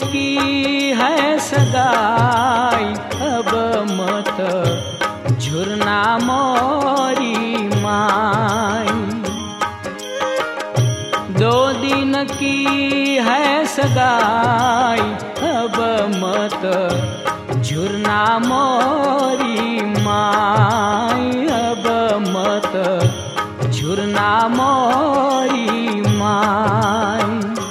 की है सगाई, अब मत झुरना मोरी माई। 2 दिन की है सगाई, अब मत झुरना मोरी माई, अब मत झुरना मोरी माई।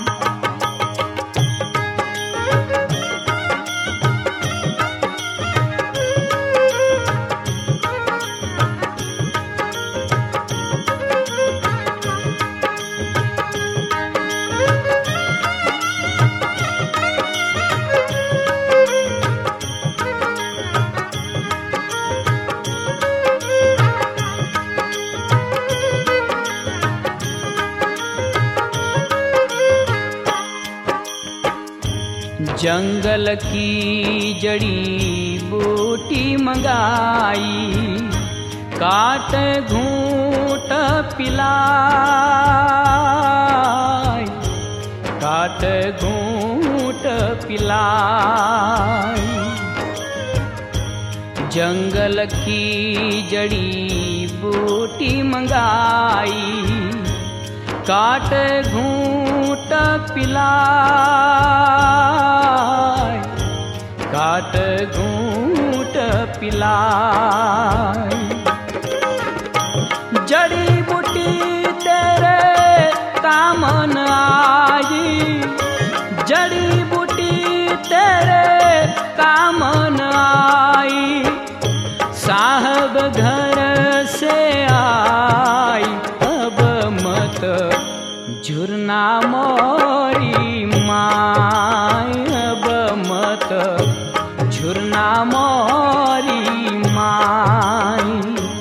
जंगल की जड़ी बूटी मंगाई, काट घूंट पिलाई, काट घूंट पिलाई। जंगल की जड़ी बूटी मंगाई, काट घूंट पिलाई, काट घूंट पिलाई। जड़ी बूटी तेरे काम न आई, जड़ी बूटी तेरे काम न आई। साहब घर से आई, अब मत झुरना मोरी माई, अब मत झुरना मोरी माई।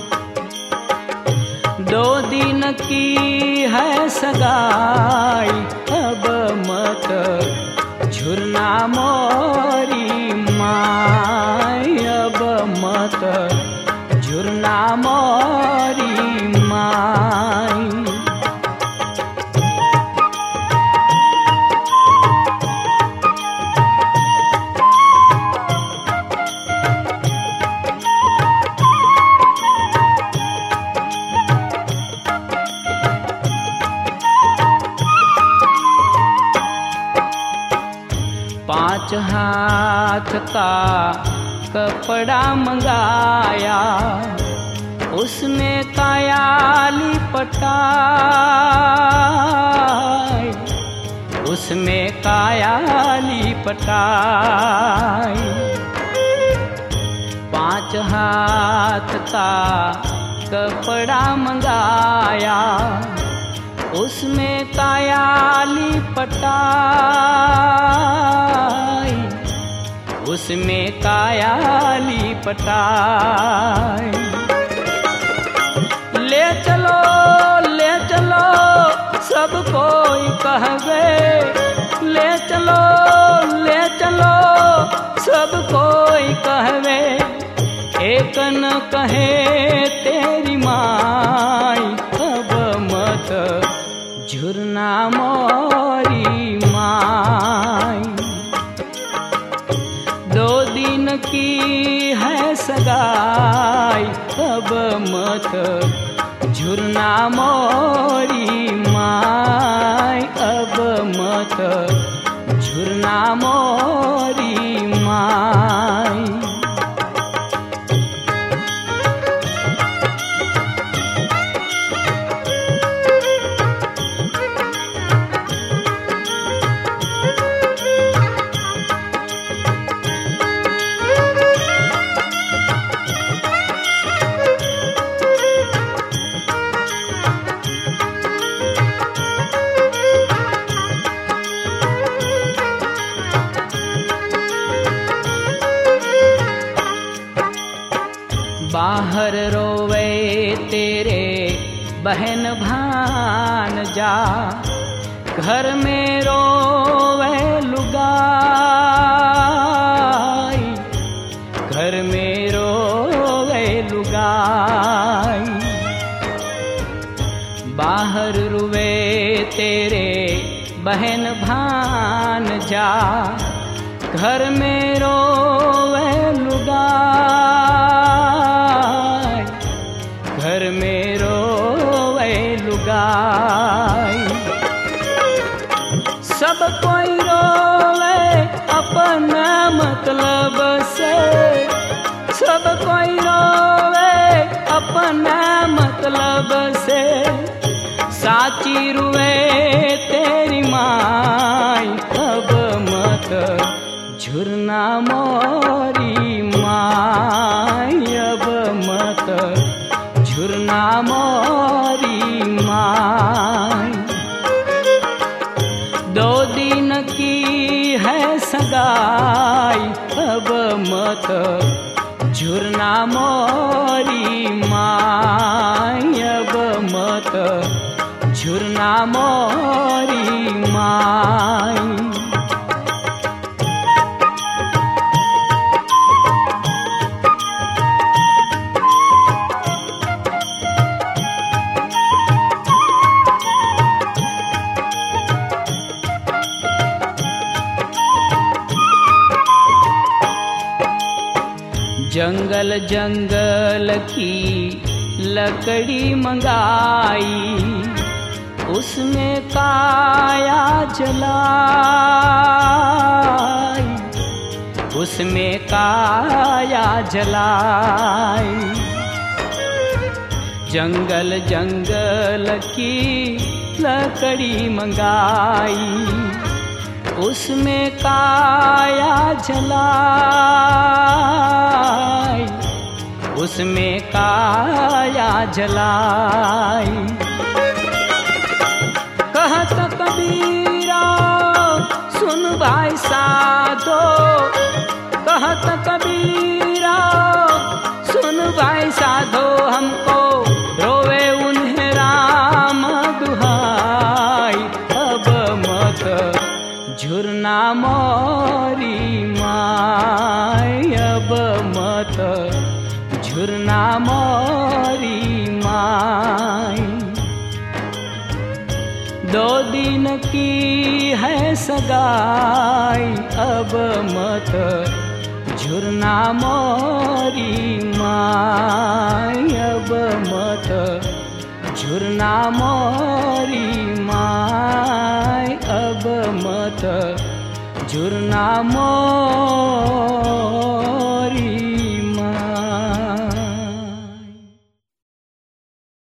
2 दिन की है सगाई, अब मत झुरना मोरी माई, अब मत झुरना मोरी माई। पाँच हाथ का कपड़ा मंगाया, उसमें काया लिपटाई, उसमें काया लिपटाई। 5 हाथ का कपड़ा मंगाया, उसमें काया लिपटाई, उसमें काया लिपटाई। ले चलो सब कोई कहवे, ले चलो सब कोई कहवे। एक न कहे तेरी माई, अब मत झुरना मोरी माई। 2 दिन की है सगाई, अब मत झुरना मोरी माई, अब मत झुरना मोरी माई। बाहर रोवे तेरे बहन भानजा, घर में रोवे लुगाई, घर में रोवे लुगाई। बाहर रोवे तेरे बहन भानजा, घर में रोवे लुगाई, घर में रोवे लुगाई। सब कोई रोवे अपना मतलब से, सब कोई रोवे अपना मतलब से। साची रुए तेरी माई, अब मत झुरना मोरी माई, अब मत झुरना मोरी माई। 2 दिन की है सगाई, अब मत झुरना मोरी माई, अब मत झुरना मोरी माई। जंगल जंगल की लकड़ी मंगाई, उसमें काया जलाई, उसमें काया जलाई। जंगल जंगल की लकड़ी मंगाई, उसमें काया जलाई, उसमें काया जलाई। कहत कबीरा सुन भाई साधो, कहत कबीरा सुन भाई साधो। हमको रोवे उन्हें राम दुहाई, अब मत झुरना मोरी माई, अब मत झुरना मोरी माई। 2 दिन की है सगाई, अब मत झुरना मोरी माई, अब मत झुरना मोरी माई, अब मत झुरना मोरी।